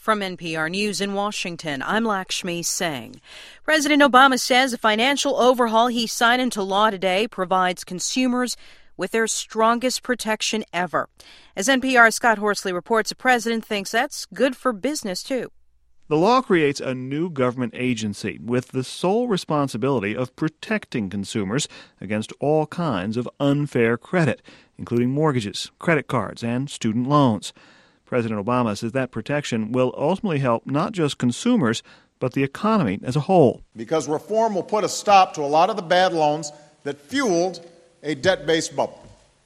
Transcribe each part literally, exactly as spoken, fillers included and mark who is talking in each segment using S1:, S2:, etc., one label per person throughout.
S1: From N P R News in Washington, I'm Lakshmi Singh. President Obama says a financial overhaul he signed into law today provides consumers with their strongest protection ever. As N P R's Scott Horsley reports, the president thinks that's good for business, too.
S2: The law creates a new government agency with the sole responsibility of protecting consumers against all kinds of unfair credit, including mortgages, credit cards, and student loans. President Obama says that protection will ultimately help not just consumers, but the economy as a whole.
S3: Because reform will put a stop to a lot of the bad loans that fueled a debt-based bubble.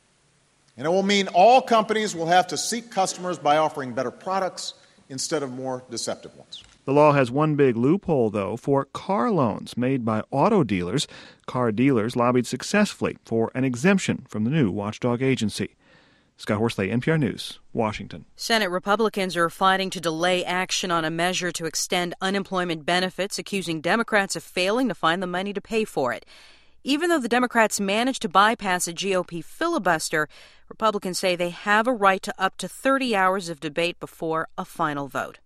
S3: And it will mean all companies will have to seek customers by offering better products instead of more deceptive ones.
S2: The law has one big loophole, though, for car loans made by auto dealers. Car dealers lobbied successfully for an exemption from the new watchdog agency. Scott Horsley, N P R News, Washington.
S1: Senate Republicans are fighting to delay action on a measure to extend unemployment benefits, accusing Democrats of failing to find the money to pay for it. Even though the Democrats managed to bypass a G O P filibuster, Republicans say they have a right to up to thirty hours of debate before a final vote.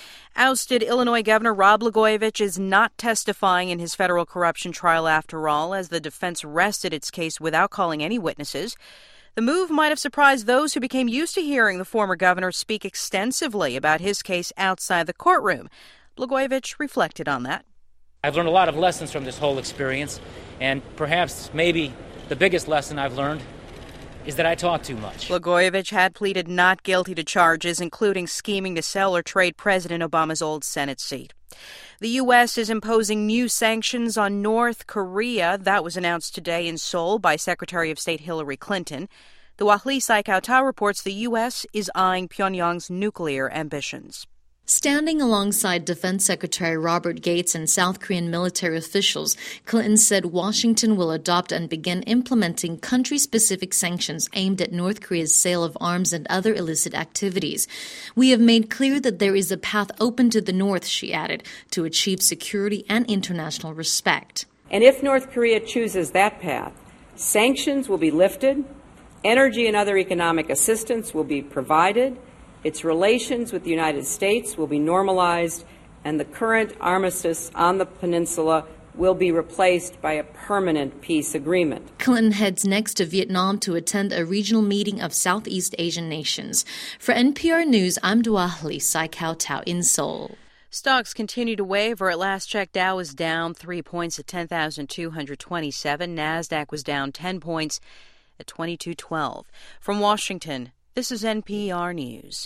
S1: Ousted Illinois Governor Rod Blagojevich is not testifying in his federal corruption trial after all, as the defense rested its case without calling any witnesses. The move might have surprised those who became used to hearing the former governor speak extensively about his case outside the courtroom. Blagojevich reflected on that.
S4: I've learned a lot of lessons from this whole experience, and perhaps maybe the biggest lesson I've learned is that I talk too much.
S1: Blagojevich had pleaded not guilty to charges, including scheming to sell or trade President Obama's old Senate seat. The U S is imposing new sanctions on North Korea. That was announced today in Seoul by Secretary of State Hillary Clinton. The Wahli Saikautau reports the U S is eyeing Pyongyang's nuclear ambitions.
S5: Standing alongside Defense Secretary Robert Gates and South Korean military officials, Clinton said Washington will adopt and begin implementing country-specific sanctions aimed at North Korea's sale of arms and other illicit activities. We have made clear that there is a path open to the North, she added, to achieve security and international respect.
S6: And if North Korea chooses that path, sanctions will be lifted, energy and other economic assistance will be provided, its relations with the United States will be normalized, and the current armistice on the peninsula will be replaced by a permanent peace agreement.
S5: Clinton heads next to Vietnam to attend a regional meeting of Southeast Asian nations. For N P R News, I'm Wahli Saikautau in Seoul.
S1: Stocks continue to waver. At last check, Dow was down three points at ten thousand two hundred twenty-seven. NASDAQ was down ten points at twenty-two twelve. From Washington, this is N P R News.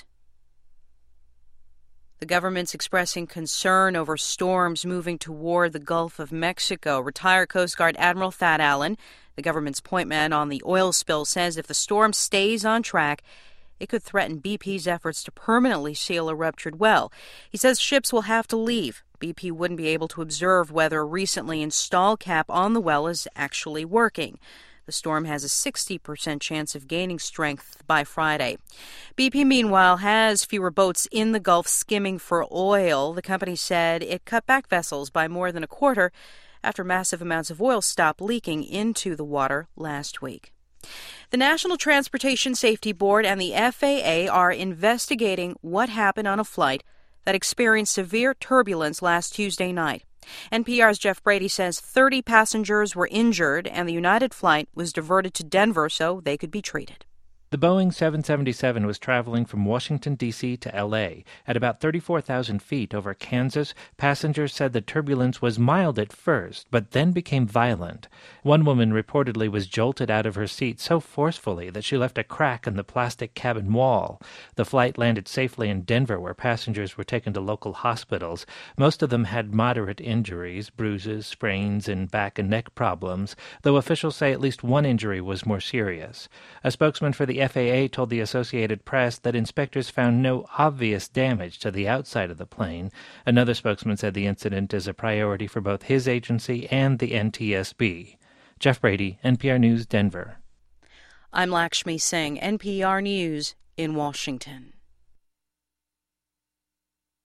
S1: The government's expressing concern over storms moving toward the Gulf of Mexico. Retired Coast Guard Admiral Thad Allen, the government's point man on the oil spill, says if the storm stays on track, it could threaten B P's efforts to permanently seal a ruptured well. He says ships will have to leave. B P wouldn't be able to observe whether a recently installed cap on the well is actually working. The storm has a sixty percent chance of gaining strength by Friday. B P, meanwhile, has fewer boats in the Gulf skimming for oil. The company said it cut back vessels by more than a quarter after massive amounts of oil stopped leaking into the water last week. The National Transportation Safety Board and the F A A are investigating what happened on a flight that experienced severe turbulence last Tuesday night. N P R's Jeff Brady says thirty passengers were injured and the United flight was diverted to Denver so they could be treated.
S7: The Boeing seven seventy-seven was traveling from Washington, D C to L A. At about thirty-four thousand feet over Kansas, passengers said the turbulence was mild at first, but then became violent. One woman reportedly was jolted out of her seat so forcefully that she left a crack in the plastic cabin wall. The flight landed safely in Denver, where passengers were taken to local hospitals. Most of them had moderate injuries, bruises, sprains, and back and neck problems, though officials say at least one injury was more serious. A spokesman for the The F A A told the Associated Press that inspectors found no obvious damage to the outside of the plane. Another spokesman said the incident is a priority for both his agency and the N T S B. Jeff Brady, N P R News, Denver.
S1: I'm Lakshmi Singh, N P R News in Washington.